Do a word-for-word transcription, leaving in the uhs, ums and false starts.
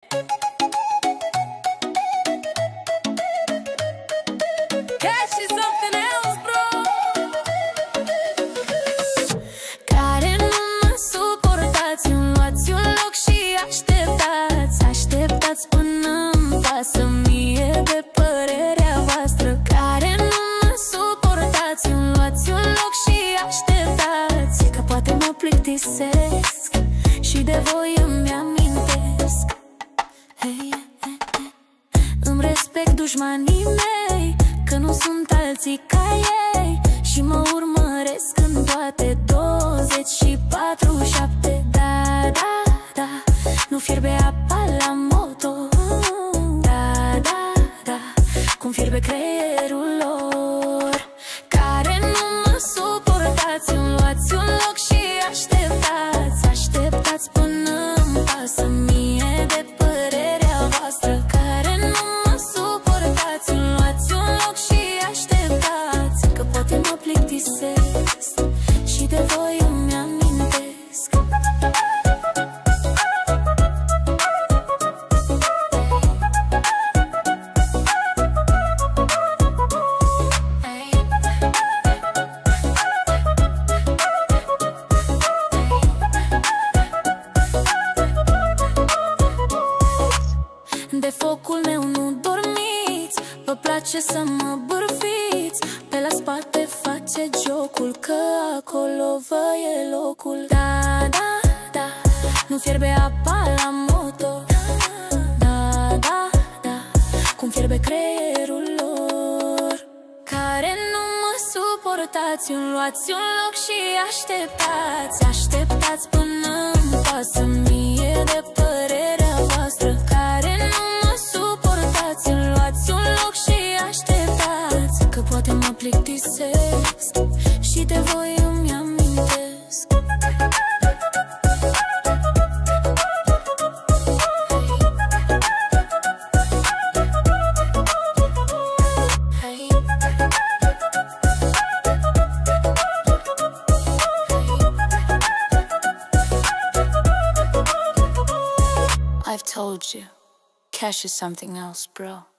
Cash is something else, bro. Care nu mă suportați, îmi luați un loc și așteptați. Așteptați până-mi pasă mie de părerea voastră. Care nu mă suportați, îmi luați un loc și așteptați. Că poate mă plictisesc și de voi îmi amintesc. Hey, hey, hey. Îmi respect dușmanii mei, că nu sunt alții ca ei și mă urmăresc în toate douăzeci și patru șapte. Da, da, da, nu fierbe apa la moto. Da, da, da, cum fierbe creierul lor. Care nu mă suportați, îmi luați un loc și așteptați. Așteptați până-mi pasă mie de părerea voastră. Care nu mă suportați, îmi luați un loc și așteptați. Că poate mă plictisesc și de voi îmi amintesc. De focul meu nu dormiți, vă place să mă bârfiți. Pe la spate face jocul, că acolo vă e locul. Da, da, da, nu fierbe apa la moto. Da, da, da, cum fierbe creierul lor. Care nu mă suportați, îmi luați un loc și așteptați. Așteptați până-mi pasă mie de părerea voastră. Care nu mă suportați, îmi luați un loc și așteptați. Că poate mă plictisesc și de voi îmi amintesc. I've told you, cash is something else, bro.